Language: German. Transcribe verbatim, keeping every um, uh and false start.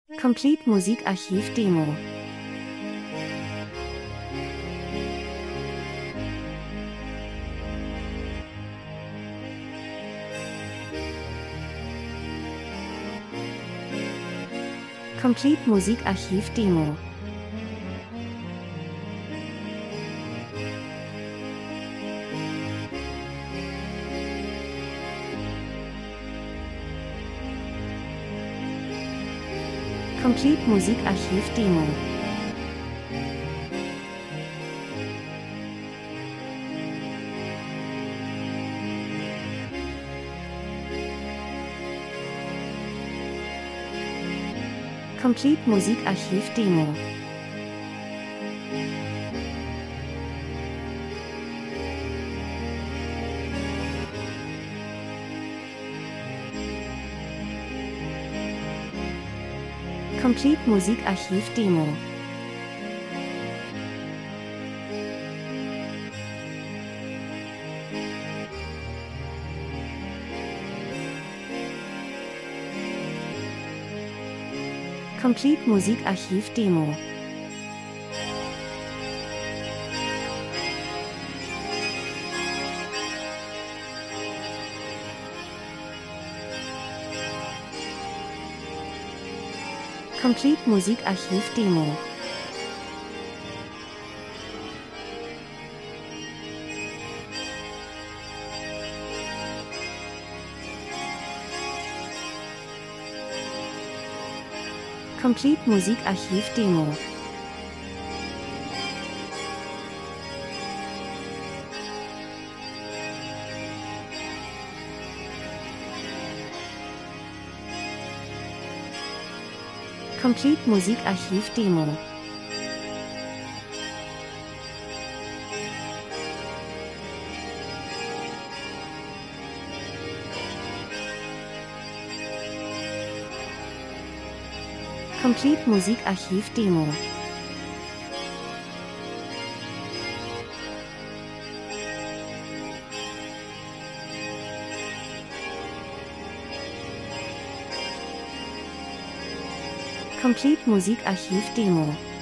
Complete Musikarchiv Demo. Complete Musikarchiv Demo. Complete Musikarchiv Demo. Complete Musikarchiv Demo. Complete Musikarchiv Demo. Complete Musikarchiv Demo. Complete Musikarchiv Demo. Complete Musikarchiv Demo. Complete Musikarchiv Demo. Complete Musikarchiv Demo. Complete Musikarchiv Demo.